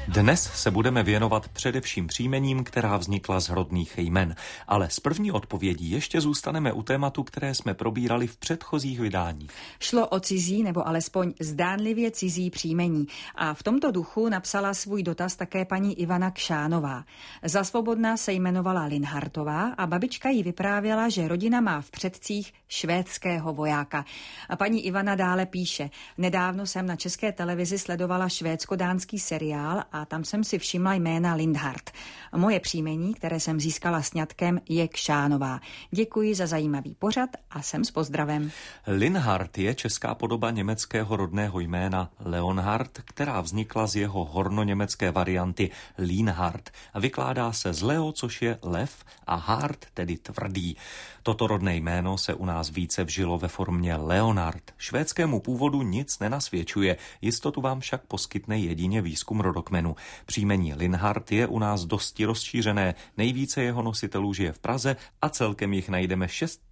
Dnes se budeme věnovat především příjmením, která vznikla z rodných jmen. Ale z první odpovědí ještě zůstaneme u tématu, které jsme probírali v předchozích vydáních. Šlo o cizí nebo alespoň zdánlivě cizí příjmení. A v tomto duchu napsala svůj dotaz také paní Ivana Kšánová. Za svobodna se jmenovala Linhartová a babička jí vyprávěla, že rodina má v předcích švédského vojáka. A paní Ivana dále píše: Nedávno jsem na České televizi sledovala švédsko-dánský seriál a tam jsem si všimla jména Lindhart. Moje příjmení, které jsem získala sňatkem, je Kšánová. Děkuji za zajímavý pořad a jsem s pozdravem. Linhart je česká podoba německého rodného jména Leonhard, která vznikla z jeho hornoněmecké varianty Lienhard a vykládá se z Leo, což je lev, a Hart, tedy tvrdý. Toto rodné jméno se u nás více vžilo ve formě Leonard. Švédskému původu nic nenasvědčuje, jistotu vám však poskytne jedině výzkum rodokmenu. Příjmení Linhart je u nás dosti rozšířené, nejvíce jeho nositelů žije v Praze a celkem jich najdeme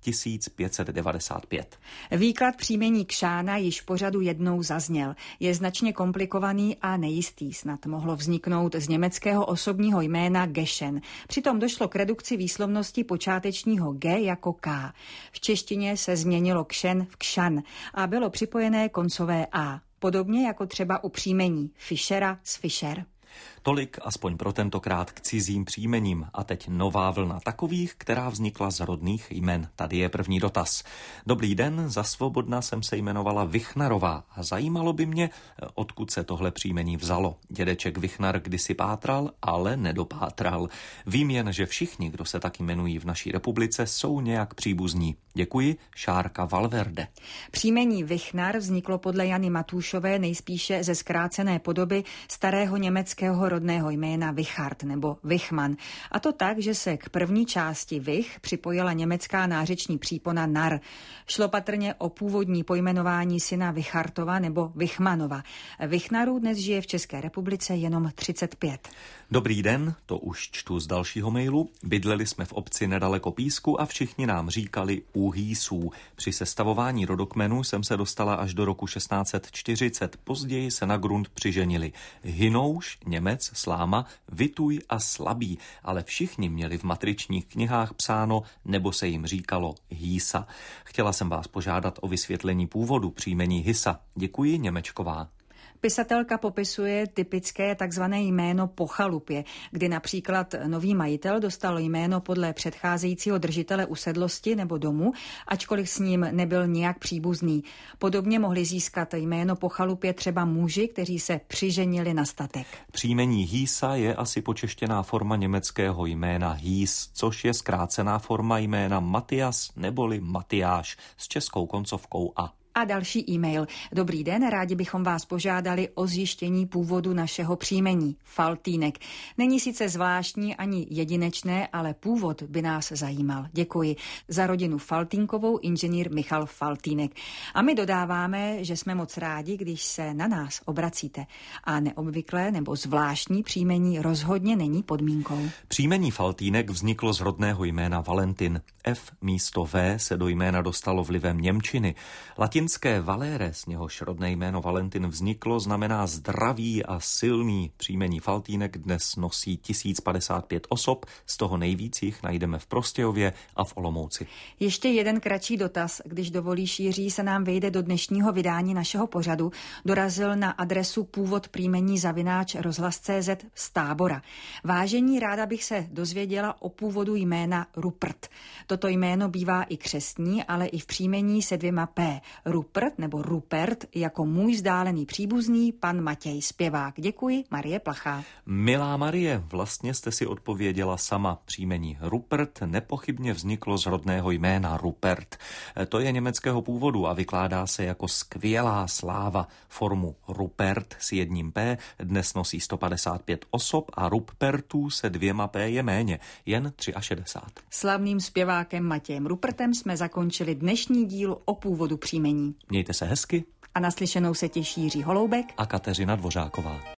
6595. Výklad příjmení Kšána již v pořadu jednou zazněl. Je značně komplikovaný a nejistý, snad mohlo vzniknout z německého osobního jména Gešen. Přitom došlo k redukci výslovnosti počátečního G jako K. V češtině se změnilo Kšen v Kšan a bylo připojené koncové A. Podobně jako třeba u příjmení Fischera z Fischer. Tolik aspoň pro tentokrát k cizím příjmením. A teď nová vlna takových, která vznikla z rodných jmen. Tady je první dotaz. Dobrý den, za svobodna jsem se jmenovala Vichnarová a zajímalo by mě, odkud se tohle příjmení vzalo. Dědeček Vichnar kdysi pátral, ale nedopátral. Vím jen, že všichni, kdo se tak jmenují v naší republice, jsou nějak příbuzní. Děkuji, Šárka Valverde. Příjmení Vichnar vzniklo podle Jany Matúšové nejspíše ze zkrácené podoby starého německého rodného jména Vichard nebo Vichman. A to tak, že se k první části Vich připojila německá nářeční přípona nar. Šlo patrně o původní pojmenování syna Vichartova nebo Vichmanova. Vichnarů dnes žije v České republice jenom 35. Dobrý den, to už čtu z dalšího mailu. Bydleli jsme v obci nedaleko Písku a všichni nám říkali u Hýsů. Při sestavování rodokmenu jsem se dostala až do roku 1640. Později se na grunt přiženili Hinouš, Němec, Sláma, Vituj a Slabý, ale všichni měli v matričních knihách psáno nebo se jim říkalo Hýsa. Chtěla jsem vás požádat o vysvětlení původu příjmení Hysa. Děkuji, Němečková. Pisatelka popisuje typické takzvané jméno po chalupě, kdy například nový majitel dostal jméno podle předcházejícího držitele usedlosti nebo domu, ačkoliv s ním nebyl nijak příbuzný. Podobně mohli získat jméno po chalupě třeba muži, kteří se přiženili na statek. Příjmení Hýsa je asi počeštěná forma německého jména Hýs, což je zkrácená forma jména Matias neboli Matyáš s českou koncovkou A. A další e-mail. Dobrý den, rádi bychom vás požádali o zjištění původu našeho příjmení. Faltýnek. Není sice zvláštní ani jedinečné, ale původ by nás zajímal. Děkuji. Za rodinu Faltýnkovou inženýr Michal Faltýnek. A my dodáváme, že jsme moc rádi, když se na nás obracíte. A neobvyklé nebo zvláštní příjmení rozhodně není podmínkou. Příjmení Faltýnek vzniklo z rodného jména Valentin. F místo V se do jména dostalo vlivem němčiny. Latinské Valere, z něhož rodné jméno Valentin vzniklo, znamená zdravý a silný. Příjmení Faltýnek dnes nosí 1055 osob, z toho nejvíc jich najdeme v Prostějově a v Olomouci. Ještě jeden kratší dotaz, když dovolíš, Jiří, se nám vejde do dnešního vydání našeho pořadu. Dorazil na adresu původ příjmení @rozhlas.cz z Tábora. Vážení, ráda bych se dozvěděla o původu jména Rupert. Toto jméno bývá i křestní, ale i v příjmení se 2 P. Rupert nebo Rupert jako můj vzdálený příbuzný pan Matěj zpěvák. Děkuji, Marie Plachá. Milá Marie, vlastně jste si odpověděla sama. Příjmení Rupert nepochybně vzniklo z rodného jména Rupert. To je německého původu a vykládá se jako skvělá sláva. Formu Rupert s 1 P dnes nosí 155 osob a Rupertů se 2 P je méně, jen 63. Slavným zpěvákem Matějem Rupertem jsme zakončili dnešní díl o původu příjmení. Mějte se hezky. A naslyšenou se těší Jiří Holoubek a Kateřina Dvořáková.